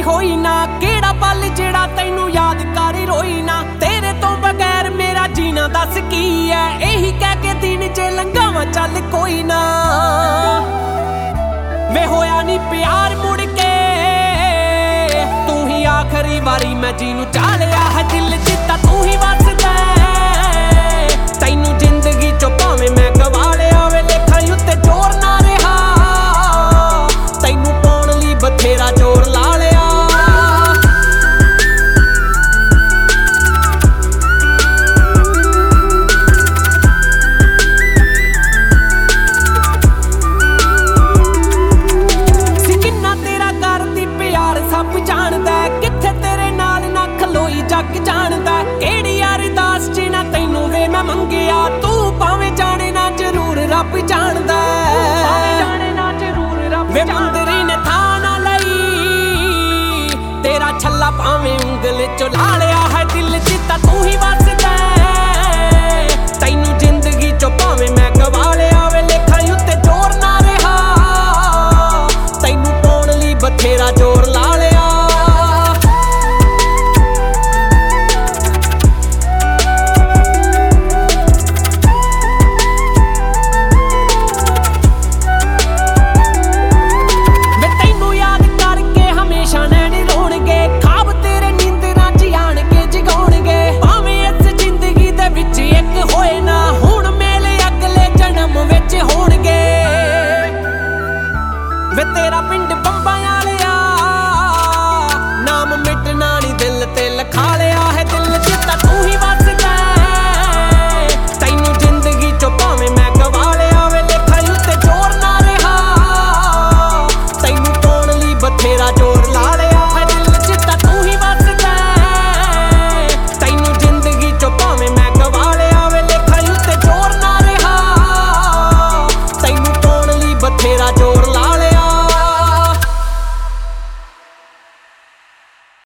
होई ना, केड़ा पल जेड़ा तैनू याद कर रोई ना। तेरे तो बगैर मेरा जीना दस की है, यही कह के दिन च लंघावां चल कोई ना। वे होया नी प्यार मुड़ के, तू ही आखिरी बारी मैं जीनू चालिया है। दिल जिता तू ही वसदा, तैनू जिंदगी चो भावें मैं गवा लिया वे। लेखां उत्ते जोर ना रहा, तैनू पाउण लई बथेरा जोर ला लिया। किन्ना तेरा करदी प्यार सब जानदा, कित्थे तेरे नाल ना खलोई जग जानदा। केड़ी अरदास च ना तैनू वे मैं मंगिया, तू भावें जाने ना जरूर रब जानदा। वे मंदरी ने था ना लई, तेरा छल्ला भावें उंगल चो ला लिया है। दिल जिता तू ही वसदा, तैनू जिंदगी चो भावें मैं गवा लिया वे। लेखां उत्ते जोर ना रहा, तैनू पाउण लई बथेरा जोर ला लिया।